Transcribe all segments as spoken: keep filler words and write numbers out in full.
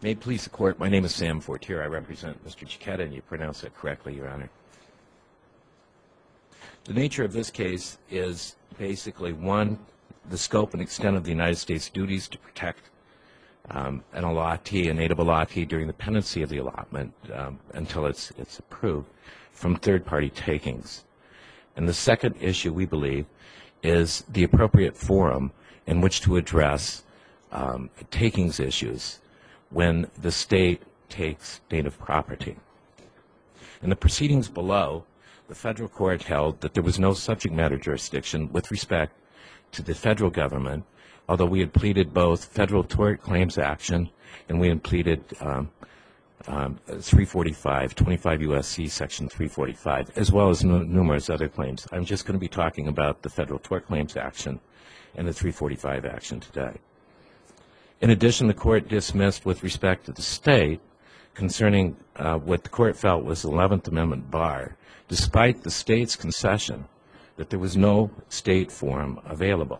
May it please the Court, my name is Sam Fortier. I represent Mister Chiquetta, and you pronounce it correctly, Your Honor. The nature of this case is basically, one, the scope and extent of the United States' duties to protect um, an allottee, a native allottee, during the pendency of the allotment um, until it's, it's approved from third-party takings. And the second issue, we believe, is the appropriate forum in which to address um, takings issues when the state takes native property. In the proceedings below, the federal court held that there was no subject matter jurisdiction with respect to the federal government, although we had pleaded both federal tort claims action and we had pleaded um, um, three forty-five, twenty-five U S C section three forty-five, as well as n numerous other claims. I'm just going to be talking about the federal tort claims action and the three forty-five action today. In addition, the court dismissed with respect to the state concerning uh, what the court felt was the eleventh Amendment bar, despite the state's concession that there was no state forum available.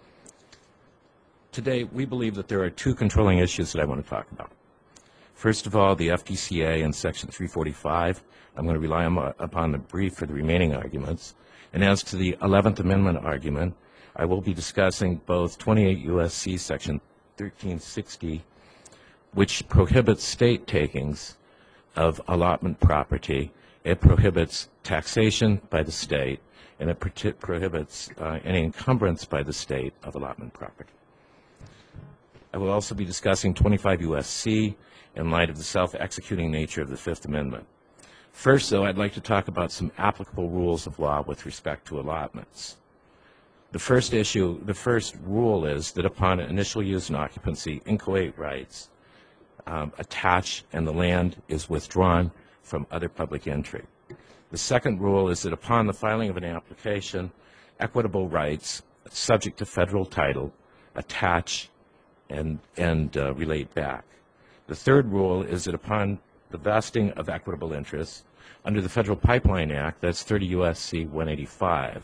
Today, we believe that there are two controlling issues that I want to talk about. First of all, the F T C A and Section three forty-five. I'm going to rely on, upon the brief for the remaining arguments. And as to the eleventh Amendment argument, I will be discussing both twenty-eight U S C Section thirteen sixty, which prohibits state takings of allotment property. It prohibits taxation by the state, and it pro prohibits uh, any encumbrance by the state of allotment property. I will also be discussing twenty-five U S C in light of the self-executing nature of the Fifth Amendment. First, though, I'd like to talk about some applicable rules of law with respect to allotments. The first issue, the first rule is that upon initial use and occupancy, inchoate rights um, attach and the land is withdrawn from other public entry. The second rule is that upon the filing of an application, equitable rights subject to federal title attach and, and uh, relate back. The third rule is that upon the vesting of equitable interests under the Federal Pipeline Act, that's thirty U S C one eighty-five,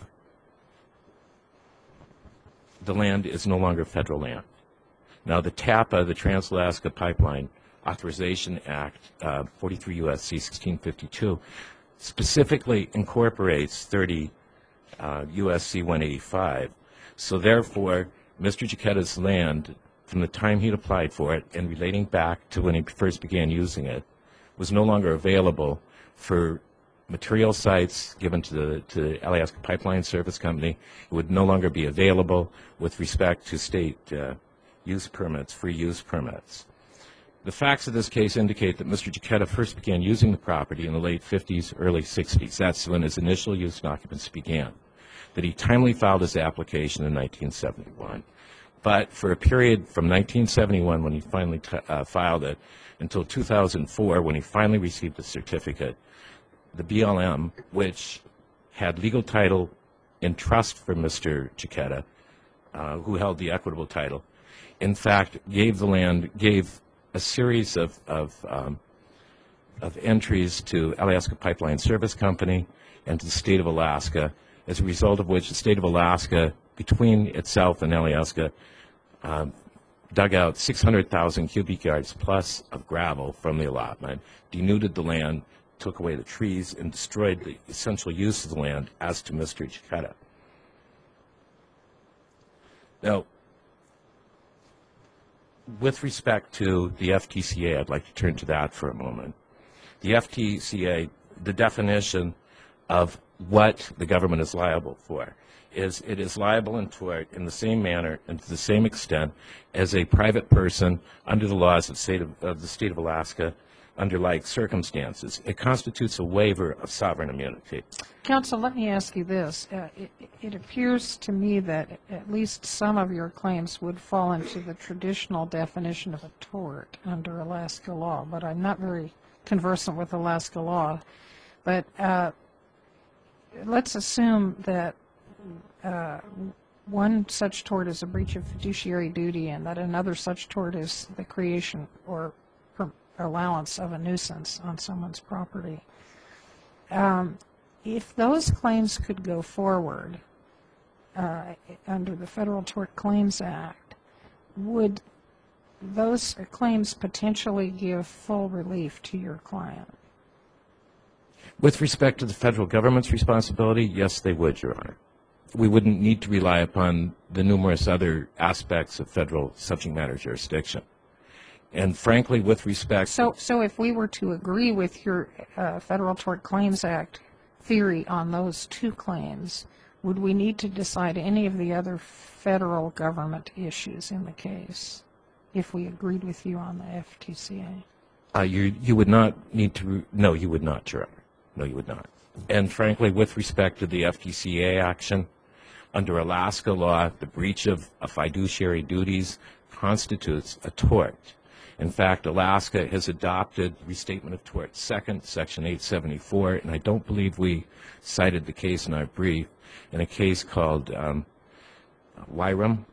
the land is no longer federal land. Now, the TAPA, the Trans-Alaska Pipeline Authorization Act, uh, forty-three U S C sixteen fifty-two, specifically incorporates thirty uh, U S C one eighty-five. So therefore, Mister Chiquetta's land, from the time he'd applied for it and relating back to when he first began using it, was no longer available for material sites given to the, to the Alaska Pipeline Service Company. It would no longer be available with respect to state uh, use permits, free use permits. The facts of this case indicate that Mister Chiquetta first began using the property in the late fifties, early sixties. That's when his initial use and occupancy began. That he timely filed his application in nineteen seventy-one. But for a period from nineteen seventy-one, when he finally t uh, filed it, until two thousand four, when he finally received a certificate, the B L M, which had legal title in trust for Mister Chiquetta, uh, who held the equitable title, in fact gave the land, gave a series of, of, um, of entries to Alaska Pipeline Service Company and to the state of Alaska, as a result of which the state of Alaska, between itself and Alaska, um, dug out six hundred thousand cubic yards plus of gravel from the allotment, denuded the land, took away the trees, and destroyed the essential use of the land as to Mister Chiquetta. Now, with respect to the F T C A, I'd like to turn to that for a moment. The F T C A, the definition of what the government is liable for is it is liable in tort in the same manner and to the same extent as a private person under the laws of, state of, of the state of Alaska under like circumstances. It constitutes a waiver of sovereign immunity. Counsel, let me ask you this. Uh, it, it appears to me that at least some of your claims would fall into the traditional definition of a tort under Alaska law, but I'm not very conversant with Alaska law. But uh, let's assume that uh, one such tort is a breach of fiduciary duty and that another such tort is the creation or allowance of a nuisance on someone's property. Um, if those claims could go forward uh, under the Federal Tort Claims Act, would those claims potentially give full relief to your client? With respect to the federal government's responsibility, yes, they would, Your Honor. We wouldn't need to rely upon the numerous other aspects of federal subject matter jurisdiction. And frankly, with respect... So, so if we were to agree with your uh, Federal Tort Claims Act theory on those two claims, would we need to decide any of the other federal government issues in the case if we agreed with you on the F T C A? Uh, you, you would not need to... No, you would not, Your Honor. No, you would not. And frankly, with respect to the F T C A action, under Alaska law, the breach of a fiduciary duties constitutes a tort. In fact, Alaska has adopted Restatement of Tort Second, Section eight seventy-four, and I don't believe we cited the case in our brief, in a case called um, Wyrum.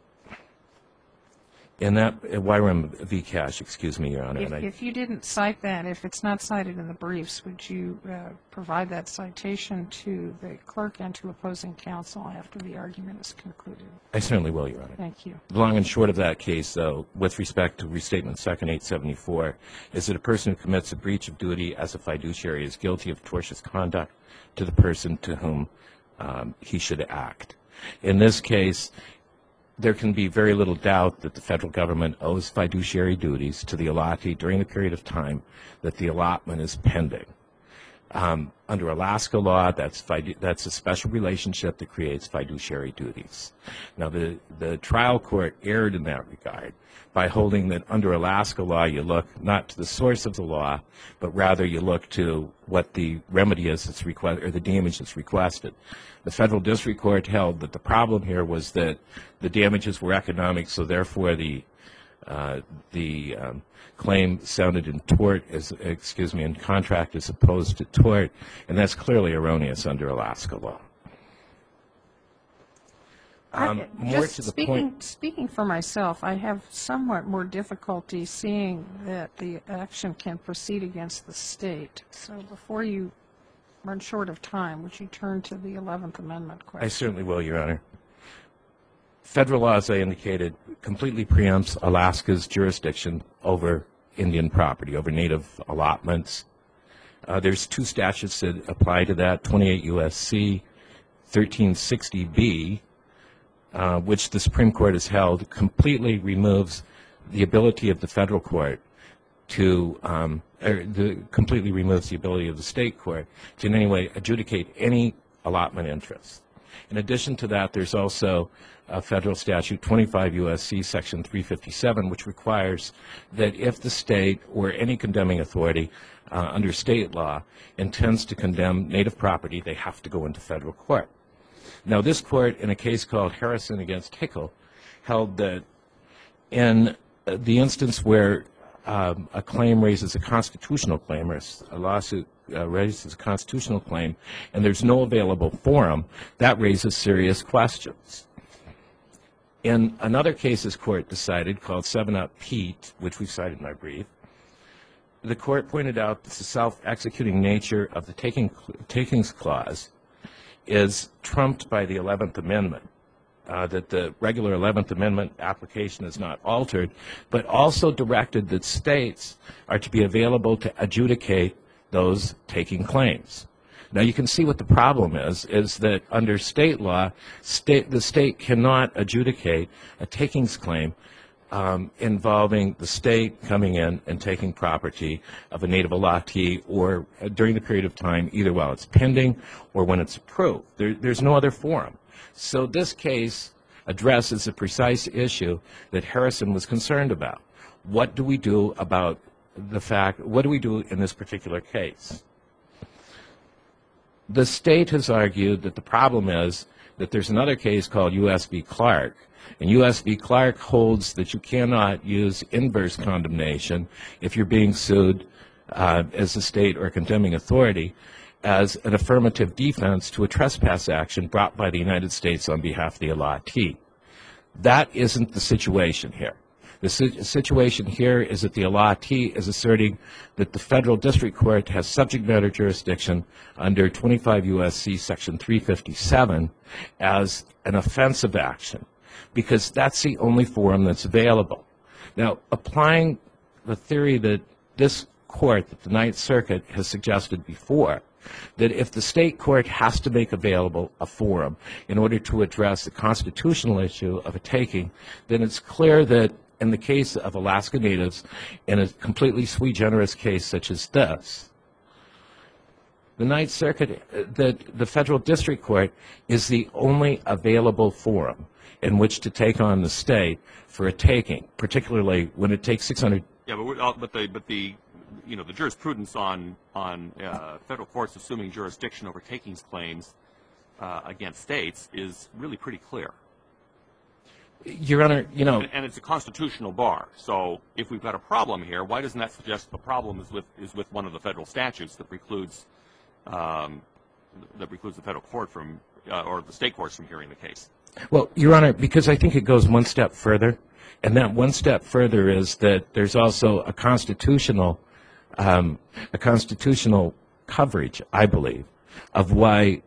In that, uh, Wyrum v. Cash, excuse me, Your Honor. If, and I, if you didn't cite that, if it's not cited in the briefs, would you uh, provide that citation to the clerk and to opposing counsel after the argument is concluded? I certainly will, Your Honor. Thank you. The long and short of that case, though, with respect to Restatement Second eight seventy-four, is that a person who commits a breach of duty as a fiduciary is guilty of tortious conduct to the person to whom um, he should act. In this case, there can be very little doubt that the federal government owes fiduciary duties to the allottee during the period of time that the allotment is pending. Um, under Alaska law, that's, fidu- that's a special relationship that creates fiduciary duties. Now, the, the trial court erred in that regard by holding that under Alaska law, you look not to the source of the law, but rather you look to what the remedy is that's requested, or the damage that's requested. The federal district court held that the problem here was that the damages were economic, so therefore the uh, the um, claim sounded in tort, as excuse me, in contract as opposed to tort, and that's clearly erroneous under Alaska law. Um, I, more just to the speaking, point. speaking for myself, I have somewhat more difficulty seeing that the action can proceed against the state. So before you run short of time, would you turn to the eleventh Amendment question? I certainly will, Your Honor. Federal law, as I indicated, completely preempts Alaska's jurisdiction over Indian property, over native allotments. Uh, there's two statutes that apply to that, twenty-eight U S C thirteen sixty B, uh, which the Supreme Court has held completely removes the ability of the federal court to, um, or the, completely removes the ability of the state court to in any way adjudicate any allotment interest. In addition to that, there's also a federal statute, twenty-five U S C section three fifty-seven, which requires that if the state or any condemning authority uh, under state law intends to condemn native property, they have to go into federal court. Now, this court, in a case called Harrison against Hickel, held that in the instance where um, a claim raises a constitutional claim, or a lawsuit uh, raises a constitutional claim, and there's no available forum, that raises serious questions. In another case this court decided, called seven up Pete, which we've cited in our brief, the court pointed out that the self-executing nature of the taking, takings clause is trumped by the eleventh Amendment, uh, that the regular eleventh Amendment application is not altered, but also directed that states are to be available to adjudicate those taking claims. Now, you can see what the problem is, is that under state law, state, the state cannot adjudicate a takings claim um, involving the state coming in and taking property of a native allottee or uh, during the period of time, either while it's pending or when it's approved. There, there's no other forum. So this case addresses a precise issue that Harrison was concerned about. What do we do about the fact, what do we do in this particular case? The state has argued that the problem is that there's another case called U S v. Clark, and U S v. Clark holds that you cannot use inverse condemnation if you're being sued uh, as a state or condemning authority as an affirmative defense to a trespass action brought by the United States on behalf of the allottee. That isn't the situation here. The situation here is that the allottee is asserting that the federal district court has subject matter jurisdiction under twenty-five U S C section three fifty-seven as an offensive action, because that's the only forum that's available. Now, applying the theory that this court, that the Ninth Circuit, has suggested before, that if the state court has to make available a forum in order to address the constitutional issue of a taking, then it's clear that in the case of Alaska Natives, in a completely sui generis case such as this, the Ninth Circuit, that the federal district court is the only available forum in which to take on the state for a taking, particularly when it takes six hundred. Yeah, but, we're, uh, but the but the you know the jurisprudence on on uh, federal courts assuming jurisdiction over takings claims uh, against states is really pretty clear. Your Honor, you know, and, and it's a constitutional bar. So if we've got a problem here, why doesn't that suggest the problem is with is with one of the federal statutes that precludes um, that precludes the federal court from uh, or the state courts from hearing the case? Well, Your Honor, because I think it goes one step further, and that one step further is that there's also a constitutional, um, a constitutional coverage, I believe, of why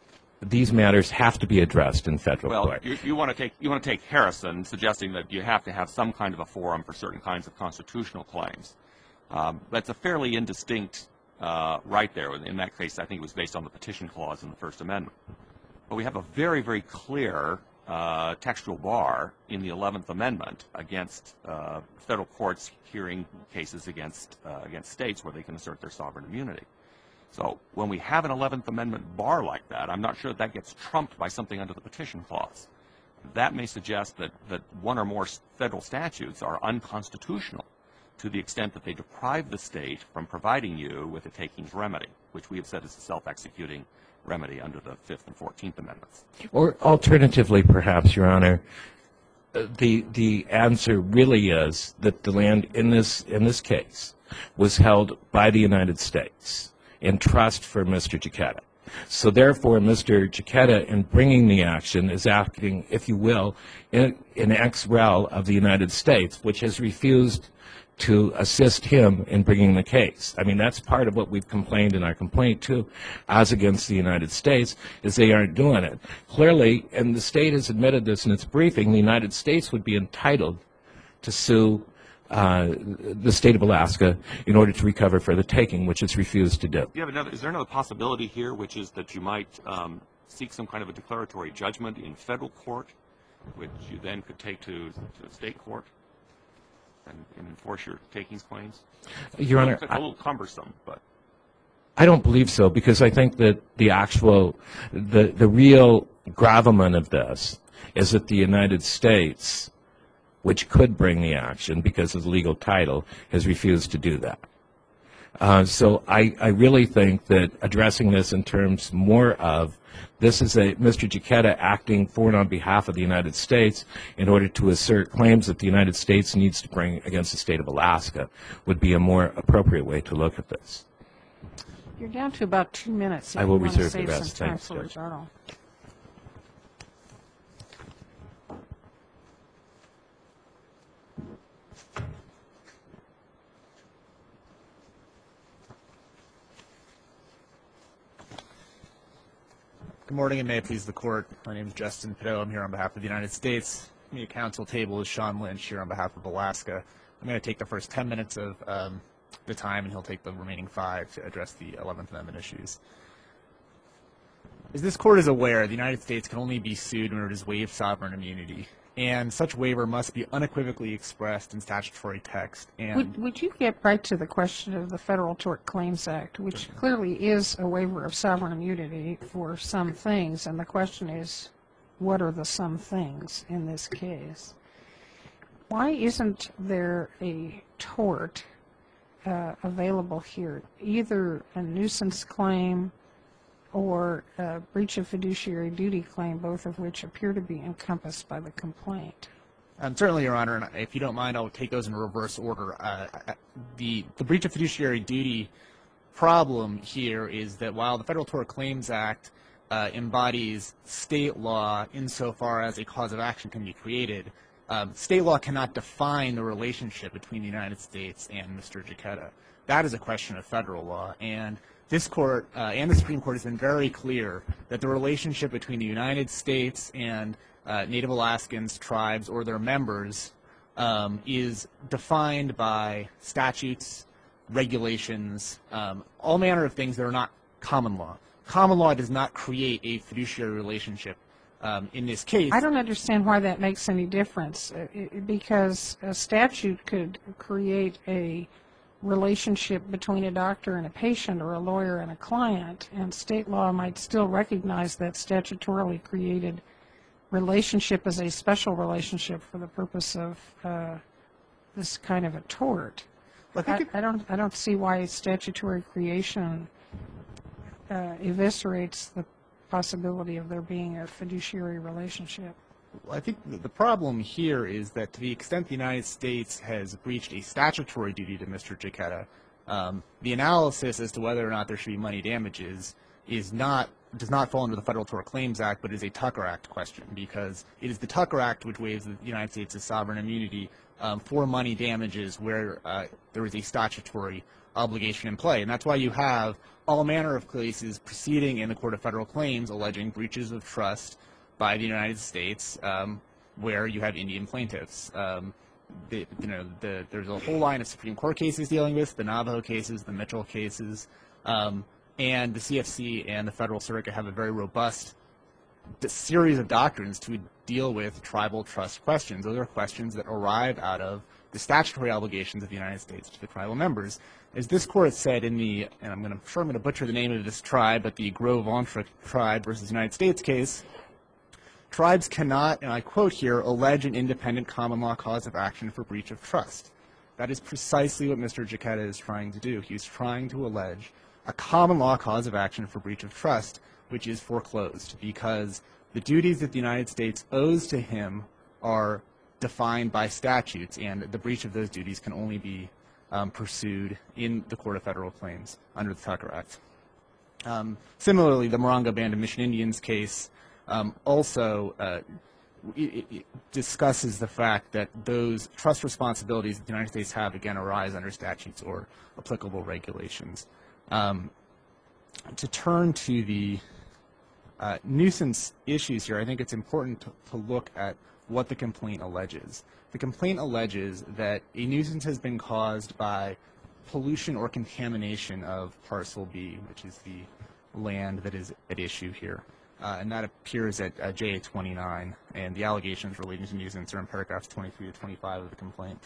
these matters have to be addressed in federal well, court. You, you want to take you want to take Harrison, suggesting that you have to have some kind of a forum for certain kinds of constitutional claims. Um, that's a fairly indistinct uh, right there. In that case, I think it was based on the petition clause in the First Amendment. But we have a very, very clear uh, textual bar in the eleventh Amendment against uh, federal courts hearing cases against uh, against states where they can assert their sovereign immunity. So when we have an eleventh Amendment bar like that, I'm not sure that, that gets trumped by something under the petition clause. That may suggest that, that one or more federal statutes are unconstitutional to the extent that they deprive the state from providing you with a takings remedy, which we have said is a self-executing remedy under the Fifth and Fourteenth Amendments. Or alternatively, perhaps, Your Honor, uh, the the answer really is that the land in this in this case was held by the United States in trust for Mister Giacchetta. So therefore, Mister Giacchetta, in bringing the action, is acting, if you will, in, in ex rel of the United States, which has refused to assist him in bringing the case. I mean, that's part of what we've complained in our complaint, too, as against the United States, is they aren't doing it. Clearly, and the state has admitted this in its briefing, the United States would be entitled to sue uh, the state of Alaska in order to recover for the taking, which it's refused to do. Do you have another, is there another possibility here, which is that you might um, seek some kind of a declaratory judgment in federal court, which you then could take to, to the state court and, and enforce your takings claims? Your Honor, it's a little cumbersome, but I don't believe so, because I think that the actual, the, the real gravamen of this is that the United States, which could bring the action because of the legal title, has refused to do that. Uh, so I, I really think that addressing this in terms more of this is a Mister Giacchetta acting for and on behalf of the United States in order to assert claims that the United States needs to bring against the state of Alaska would be a more appropriate way to look at this. You're down to about two minutes. I will You want to reserve the save rest. some time Thanks, for Judge. rebuttal. Good morning, and may it please the Court. My name is Justin Pideaux. I'm here on behalf of the United States. With me at council table is Sean Lynch here on behalf of Alaska. I'm going to take the first ten minutes of um, the time, and he'll take the remaining five to address the eleventh Amendment issues. As this Court is aware, the United States can only be sued when it has waived sovereign immunity, and such waiver must be unequivocally expressed in statutory text. And Would, would you get right to the question of the Federal Tort Claims Act, which clearly is a waiver of sovereign immunity for some things, and the question is, what are the some things in this case? Why isn't there a tort uh, available here, either a nuisance claim or a breach of fiduciary duty claim, both of which appear to be encompassed by the complaint? Um, certainly, Your Honor, and if you don't mind, I'll take those in reverse order. Uh, the, the breach of fiduciary duty problem here is that while the Federal Tort Claims Act uh, embodies state law insofar as a cause of action can be created, um, state law cannot define the relationship between the United States and Mister Giacchetta. That is a question of federal law, and this Court uh, and the Supreme Court has been very clear that the relationship between the United States and uh, Native Alaskans, tribes, or their members um, is defined by statutes, regulations, um, all manner of things that are not common law. Common law does not create a fiduciary relationship um, in this case. I don't understand why that makes any difference, uh, it- because a statute could create a relationship between a doctor and a patient or a lawyer and a client, and state law might still recognize that statutorily created relationship as a special relationship for the purpose of uh, this kind of a tort. I think I, it- I don't I don't see why statutory creation uh, eviscerates the possibility of there being a fiduciary relationship. Well, I think th- the problem here is that to the extent the United States has breached a statutory duty to Mister Giacchetta, um, the analysis as to whether or not there should be money damages is not does not fall under the Federal Tort Claims Act, but is a Tucker Act question, because it is the Tucker Act which waives the United States' sovereign immunity um, for money damages where uh, there is a statutory obligation in play. And that's why you have all manner of cases proceeding in the Court of Federal Claims alleging breaches of trust by the United States, um, where you have Indian plaintiffs. Um, the, you know, the, there's a whole line of Supreme Court cases dealing with the Navajo cases, the Mitchell cases, um, and the C F C and the Federal Circuit have a very robust series of doctrines to deal with tribal trust questions. Those are questions that arrive out of the statutory obligations of the United States to the tribal members. As this court said in the, and I'm going to, sure I'm going to butcher the name of this tribe, but the Gros Ventre tribe versus United States case, tribes cannot, and I quote here, allege an independent common law cause of action for breach of trust. That is precisely what Mister Giacchetta is trying to do. He's trying to allege a common law cause of action for breach of trust, which is foreclosed because the duties that the United States owes to him are defined by statutes, and the breach of those duties can only be um, pursued in the Court of Federal Claims under the Tucker Act. Um, similarly, the Morongo Band of Mission Indians case um, also uh, it, it discusses the fact that those trust responsibilities that the United States have, again, arise under statutes or applicable regulations. Um, to turn to the uh, nuisance issues here, I think it's important to, to look at what the complaint alleges. The complaint alleges that a nuisance has been caused by pollution or contamination of Parcel B, which is the land that is at issue here. Uh, and that appears at uh, J A twenty-nine, and the allegations relating to nuisance are in paragraphs twenty-three to twenty-five of the complaint.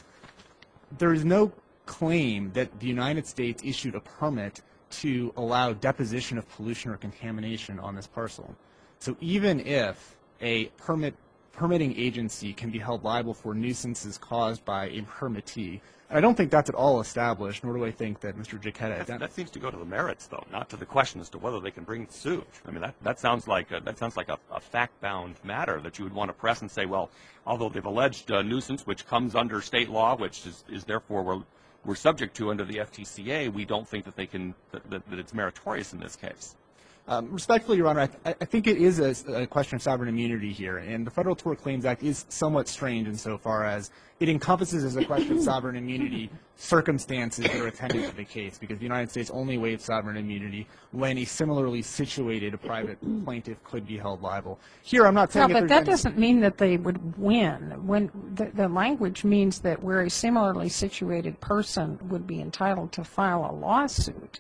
There is no claim that the United States issued a permit to allow deposition of pollution or contamination on this parcel. So even if a permit permitting agency can be held liable for nuisances caused by a permittee, and I don't think that's at all established, nor do I think that Mister Giacchetta... That, that seems to go to the merits, though, not to the question as to whether they can bring suit. I mean, that, that sounds like a, that sounds like a, a fact-bound matter that you would want to press and say, well, although they've alleged a nuisance which comes under state law, which is, is therefore we're, we're subject to under the F T C A, we don't think that they can that, that, that it's meritorious in this case. Um, respectfully, Your Honor, I, I think it is a, a question of sovereign immunity here, and the Federal Tort Claims Act is somewhat strange insofar as it encompasses as a question of sovereign immunity circumstances that are attendant to the case, because the United States only waives sovereign immunity when a similarly situated private plaintiff could be held liable. Here, I'm not saying... No, but that doesn't mean that they would win. When the, the language means that where a similarly situated person would be entitled to file a lawsuit.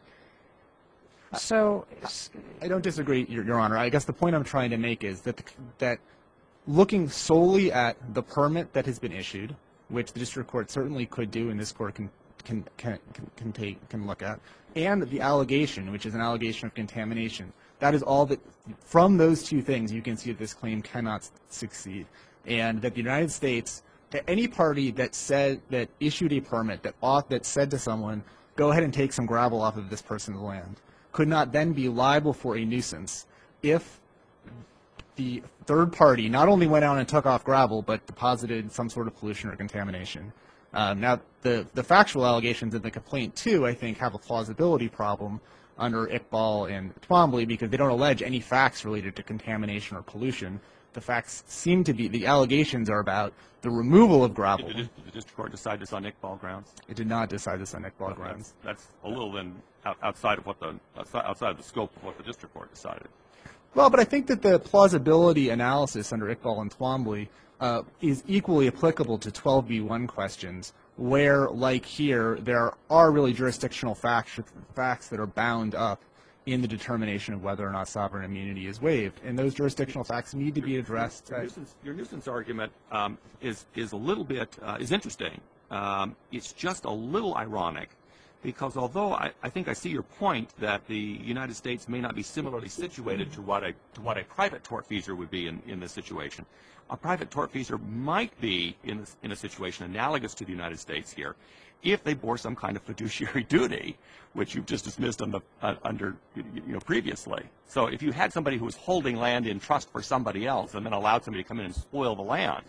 So, I don't disagree, Your, Your Honor. I guess the point I'm trying to make is that the, that looking solely at the permit that has been issued, which the district court certainly could do, and this court can can can can, can take can look at, and the allegation, which is an allegation of contamination, that is all that. From those two things, you can see that this claim cannot succeed, and that the United States, that any party that said that issued a permit that ought, that said to someone, go ahead and take some gravel off of this person's land, could not then be liable for a nuisance if the third party not only went out and took off gravel, but deposited some sort of pollution or contamination. Um, now, the, the factual allegations in the complaint, too, I think, have a plausibility problem under Iqbal and Twombly because they don't allege any facts related to contamination or pollution. The facts seem to be, the allegations are about the removal of gravel. Did the, did the district court decide this on Iqbal grounds? It did not decide this on Iqbal That's, grounds. that's a little then out, outside of what the outside, outside of the scope of what the district court decided. Well, but I think that the plausibility analysis under Iqbal and Twombly uh, is equally applicable to twelve B one questions, where, like here, there are really jurisdictional facts, facts that are bound up in the determination of whether or not sovereign immunity is waived, and those jurisdictional facts need to be addressed. Your, your, nuisance, your nuisance argument um, is is a little bit uh, is interesting. Um, it's just a little ironic, because although I, I think I see your point that the United States may not be similarly situated to what a to what a private tortfeasor would be in, in this situation, a private tortfeasor might be in this, in a situation analogous to the United States here, if they bore some kind of fiduciary duty, which you've just dismissed on the, uh, under you know previously. So if you had somebody who was holding land in trust for somebody else and then allowed somebody to come in and spoil the land,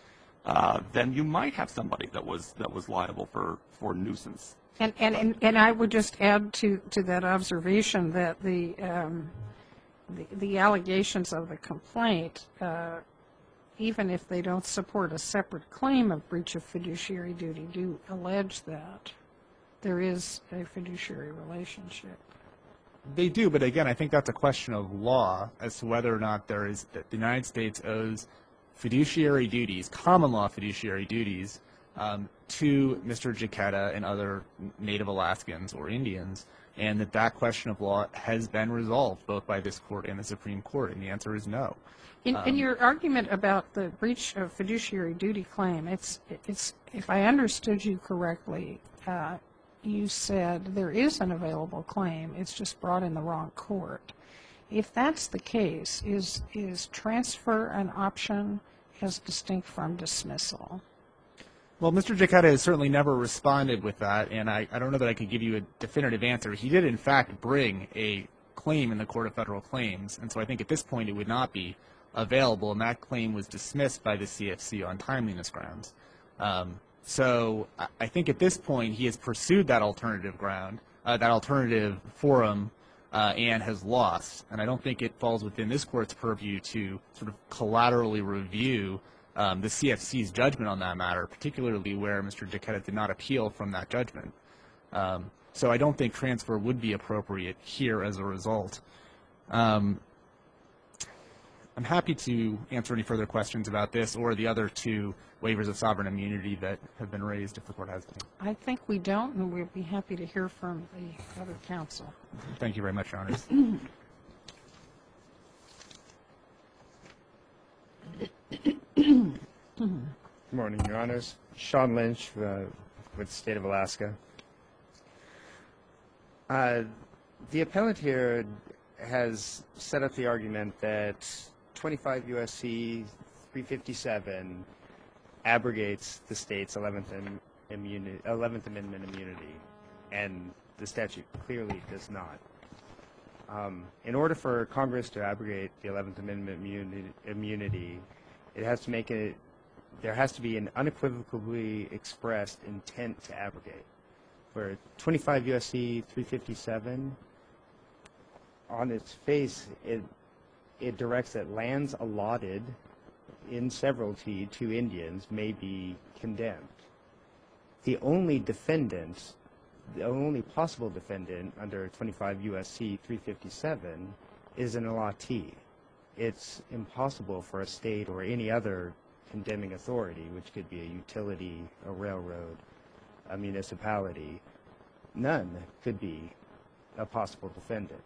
uh, then you might have somebody that was that was liable for for nuisance. And, and, and, and I would just add to, to that observation that the, um, the, the allegations of the complaint, uh, even if they don't support a separate claim of breach of fiduciary duty, do allege that there is a fiduciary relationship. They do, but again, I think that's a question of law as to whether or not there is, that the United States owes fiduciary duties, common law fiduciary duties, um, to Mister Giacchetta and other Native Alaskans or Indians, and that that question of law has been resolved both by this court and the Supreme Court, and the answer is no. In, Um, in your argument about the breach of fiduciary duty claim, it's, it's, if I understood you correctly, uh, you said there is an available claim, it's just brought in the wrong court. If that's the case, is, is transfer an option as distinct from dismissal? Well, Mister Giacchetta has certainly never responded with that, and I, I don't know that I could give you a definitive answer. He did, in fact, bring a claim in the Court of Federal Claims, and so I think at this point it would not be available, and that claim was dismissed by the C F C on timeliness grounds. Um, so I, I think at this point he has pursued that alternative ground, uh, that alternative forum, uh, and has lost, and I don't think it falls within this court's purview to sort of collaterally review Um, the C F C's judgment on that matter, particularly where Mister Giacchetta did not appeal from that judgment. Um, so I don't think transfer would be appropriate here as a result. Um, I'm happy to answer any further questions about this or the other two waivers of sovereign immunity that have been raised if the court has any. I think we don't, and we'd be happy to hear from the other counsel. Thank you very much, Your Honors. Good morning, Your Honors. Sean Lynch uh, with the State of Alaska. Uh, the appellant here has set up the argument that twenty-five U S C three fifty-seven abrogates the state's eleventh, Am immuni eleventh Amendment immunity, and the statute clearly does not. Um, in order for Congress to abrogate the eleventh Amendment immunity, immunity it has to make it, there has to be an unequivocally expressed intent to abrogate. For twenty-five U S C three fifty-seven, on its face, it, it directs that lands allotted in severalty to Indians may be condemned. The only defendant, the only possible defendant under twenty-five U S C three fifty-seven is an allottee. It's impossible for a state or any other condemning authority, which could be a utility, a railroad, a municipality, none could be a possible defendant.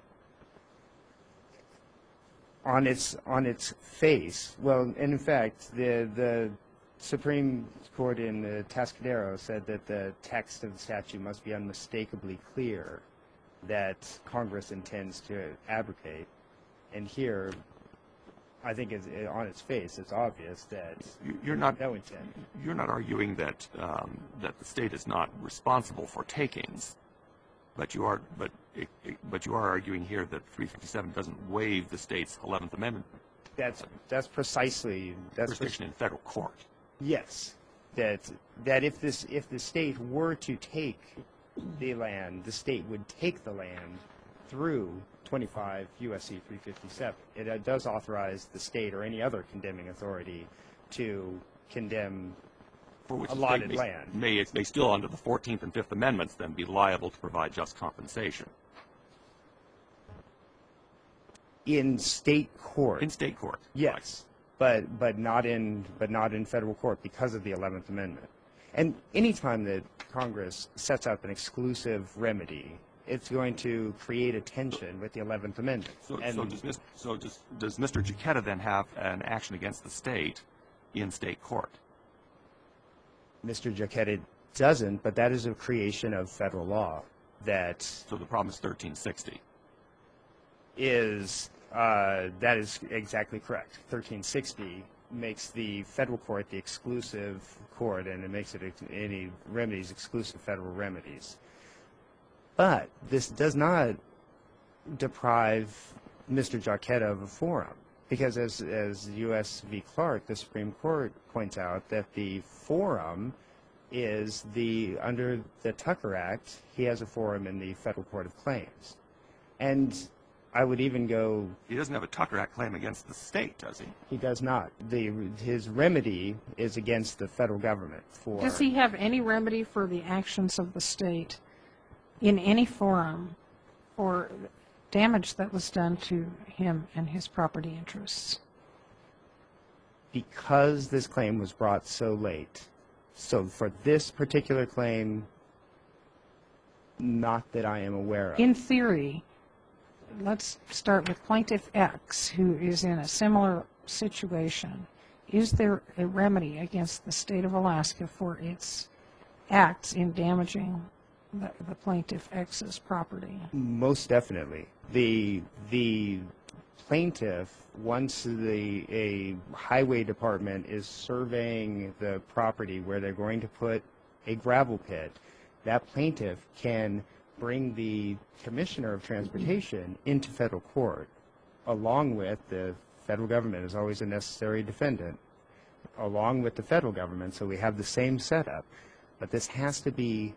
On its on its face, well, and in fact, the the Supreme Court in the Tascadero said that the text of the statute must be unmistakably clear that Congress intends to abrogate. And here, I think it's, on its face, it's obvious that You're not no intent. You're not arguing that um, that the state is not responsible for takings, but you are but it, it, but you are arguing here that three fifty-seven doesn't waive the state's eleventh Amendment That's that's precisely that's jurisdiction in federal court. Yes, that that if this if the state were to take the land, the state would take the land through twenty-five U S C three fifty-seven. It uh, does authorize the state or any other condemning authority to condemn For which allotted the state land. may, may, may still, under the fourteenth and fifth Amendments, then be liable to provide just compensation. in state court. In state court. Yes, but but not in but not in federal court because of the eleventh Amendment. And anytime that Congress sets up an exclusive remedy, it's going to create a tension with the eleventh Amendment. So, and so, does, Mis- so does, does Mister Giacchetta then have an action against the state in state court? Mister Giacchetta doesn't, but that is a creation of federal law that So the problem is thirteen sixty. is uh, that is exactly correct. thirteen sixty makes the federal court the exclusive court, and it makes it ex- any remedies exclusive federal remedies. But this does not deprive Mister Giacchetta of a forum, because as as U S v. Clark, the Supreme Court points out that the forum is the under the Tucker Act, he has a forum in the Federal Court of Claims, and I would even go. He doesn't have a Tucker Act claim against the state, does he? He does not. The his remedy is against the federal government for. Does he have any remedy for the actions of the state in any forum for damage that was done to him and his property interests? Because this claim was brought so late. So for this particular claim, not that I am aware of. In theory, let's start with Plaintiff X, who is in a similar situation. Is there a remedy against the state of Alaska for its acts in damaging the, the Plaintiff X's property? Most definitely. The the plaintiff, once the a highway department is surveying the property where they're going to put a gravel pit, that plaintiff can bring the commissioner of transportation into federal court, along with the federal government is always a necessary defendant, along with the federal government, so we have the same setup. But this has to be,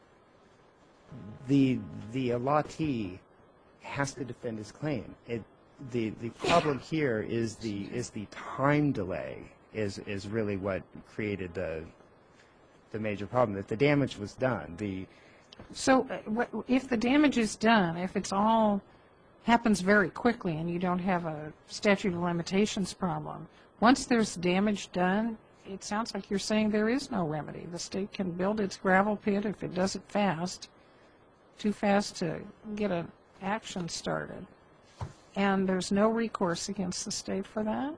the the allottee has to defend his claim. It, the the problem here is the is the time delay is is really what created the the major problem, that the damage was done. The So uh, what, if the damage is done, if it's all happens very quickly and you don't have a statute of limitations problem, once there's damage done, it sounds like you're saying there is no remedy. The state can build its gravel pit if it does it fast, too fast to get an action started. And there's no recourse against the state for that?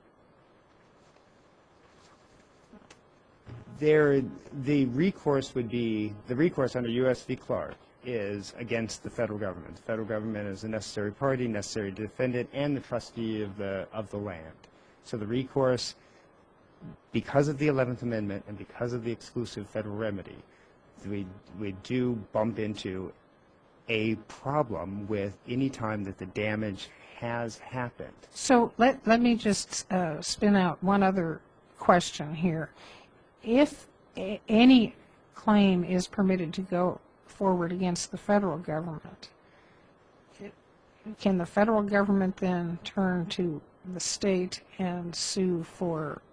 there the recourse would be, the recourse under U S v. Clark is against the federal government. The federal government is a necessary party, necessary defendant, and the trustee of the of the land. So the recourse, because of the eleventh Amendment and because of the exclusive federal remedy, we we do bump into a problem with any time that the damage has happened. So let, let me just uh, spin out one other question here. If a, any claim is permitted to go forward against the federal government, it, can the federal government then turn to the state and sue for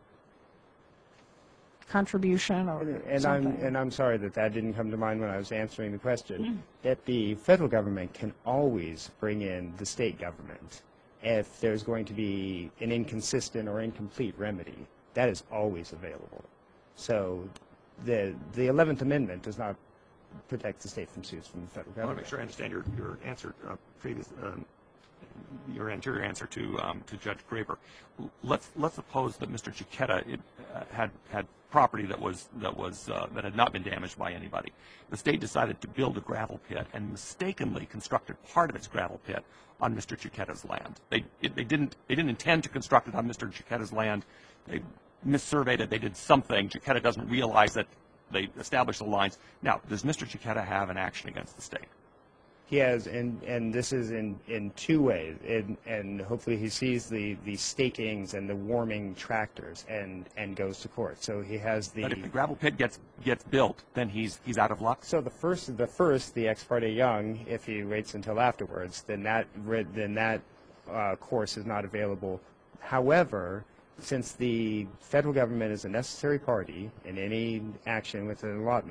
contribution or and something? I'm and I'm sorry that that didn't come to mind when I was answering the question. That the federal government can always bring in the state government if there's going to be an inconsistent or incomplete remedy. That is always available. So the the eleventh Amendment does not protect the state from suits from the federal I want to government. make sure I understand your, your answer, uh, previous, um, your anterior answer to um, to Judge Graber. Let's let's suppose that Mister Giacchetta it, uh, had had property that was that was uh, that had not been damaged by anybody. The state decided to build a gravel pit and mistakenly constructed part of its gravel pit on Mister Giacchetta's land. They it, they didn't they didn't intend to construct it on Mister Giacchetta's land. They missurveyed it. They did something. Giacchetta doesn't realize that they established the lines. Now, does Mister Giacchetta have an action against the state? He has, and and this is in, in two ways, and and hopefully he sees the, the stakings and the warming tractors and, and goes to court. So he has the. But if the gravel pit gets gets built, then he's he's out of luck. So the first, the first, the ex parte Young, if he waits until afterwards, then that then that uh, course is not available. However, since the federal government is a necessary party in any action with an allotment,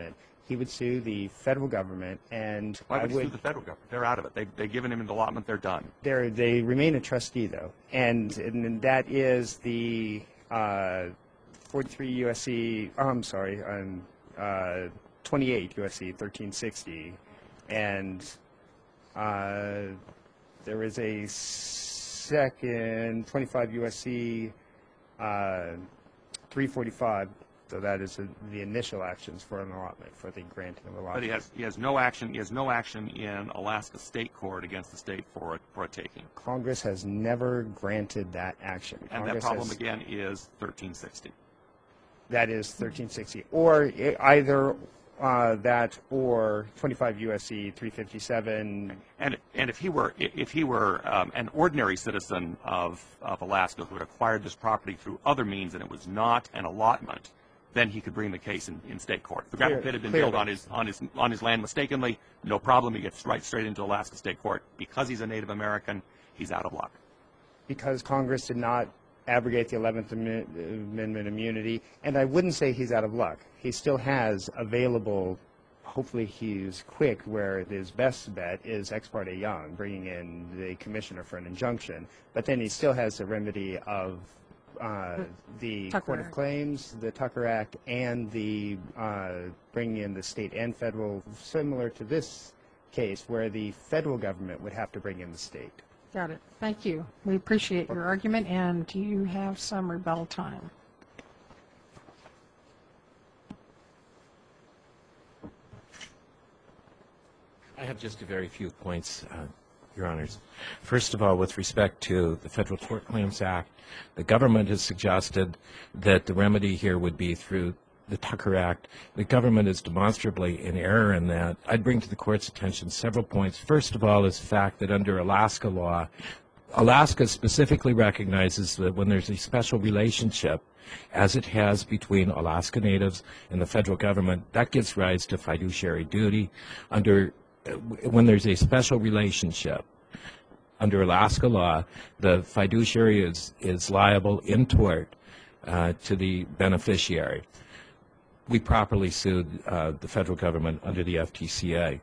he would sue the federal government, and Why I would he sue would. the federal government? They're out of it. They, they've given him an allotment. They're done. They're, they remain a trustee, though, and, and that is the uh, forty-three U S C. Oh, I'm sorry, um, uh, twenty-eight U S C thirteen sixty, and uh, there is a second twenty-five U S C uh, three forty-five. So that is a, the initial actions for an allotment, for the granting of allotment. But he has he has no action. He has no action in Alaska state court against the state for a, for a taking. Congress has never granted that action. And Congress that problem has, again is thirteen sixty. That is thirteen sixty, or i- either uh, that or twenty-five U S C three fifty-seven. And and if he were if he were um, an ordinary citizen of of Alaska who had acquired this property through other means and it was not an allotment, then he could bring the case in, in state court. If the gravel Clear- pit had been clearly. built on his on his on his land mistakenly, no problem. He gets right straight into Alaska state court. Because he's a Native American, he's out of luck. Because Congress did not abrogate the eleventh Amen- Amendment immunity, and I wouldn't say he's out of luck. He still has available, hopefully he's quick, where his best bet is Ex parte Young, bringing in the commissioner for an injunction, but then he still has the remedy of uh, the Tucker Court of Act. Claims, the Tucker Act, and the uh, bringing in the state and federal, similar to this case, where the federal government would have to bring in the state. Got it. Thank you. We appreciate your argument, and you have some rebuttal time. I have just a very few points, uh, Your Honors. First of all, with respect to the Federal Tort Claims Act, the government has suggested that the remedy here would be through the Tucker Act. The government is demonstrably in error in that. I'd bring to the Court's attention several points. First of all is the fact that under Alaska law, Alaska specifically recognizes that when there's a special relationship, as it has between Alaska Natives and the federal government, that gives rise to fiduciary duty. Under when there's a special relationship, under Alaska law, the fiduciary is, is liable in tort uh, to the beneficiary. We properly sued uh, the federal government under the F T C A.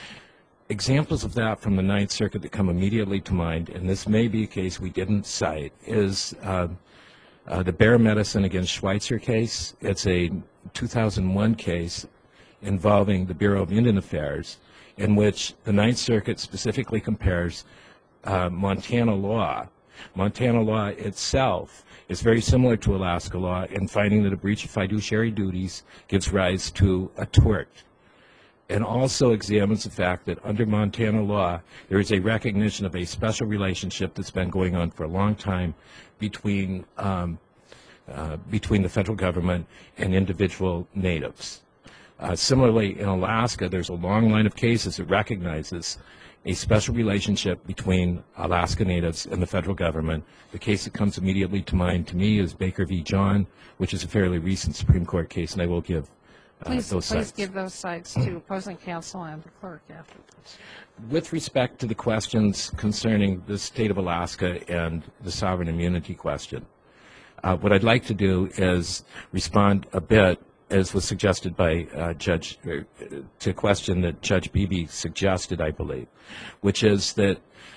Examples of that from the Ninth Circuit that come immediately to mind, and this may be a case we didn't cite, is uh, uh, the Bear Medicine against Schweitzer case. It's a two thousand one case involving the Bureau of Indian Affairs, in which the Ninth Circuit specifically compares uh, Montana law. Montana law itself is very similar to Alaska law in finding that a breach of fiduciary duties gives rise to a tort, and also examines the fact that under Montana law, there is a recognition of a special relationship that's been going on for a long time between, um, uh, between the federal government and individual natives. Uh, similarly, in Alaska, there's a long line of cases that recognizes a special relationship between Alaska Natives and the federal government. The case that comes immediately to mind to me is Baker v. John, which is a fairly recent Supreme Court case, and I will give uh, Please, those please sites. give those sites to opposing counsel and the clerk afterwards. With respect to the questions concerning the state of Alaska and the sovereign immunity question, uh, what I'd like to do is respond a bit, as was suggested by uh, Judge, uh, to a question that Judge Beebe suggested, I believe, which is that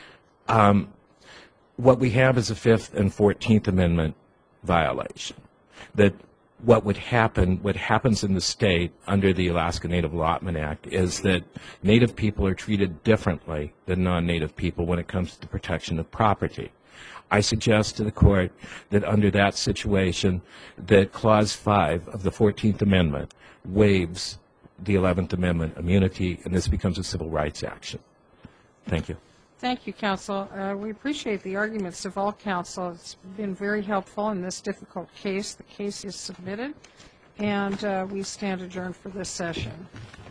um, what we have is a Fifth and Fourteenth Amendment violation. That what would happen, what happens in the state under the Alaska Native Allotment Act is that Native people are treated differently than non-Native people when it comes to the protection of property. I suggest to the Court that under that situation, that Clause five of the Fourteenth Amendment waives the Eleventh Amendment immunity, and this becomes a civil rights action. Thank you. Thank you, counsel. Uh, we appreciate the arguments of all counsel. It's been very helpful in this difficult case. The case is submitted, and uh, we stand adjourned for this session.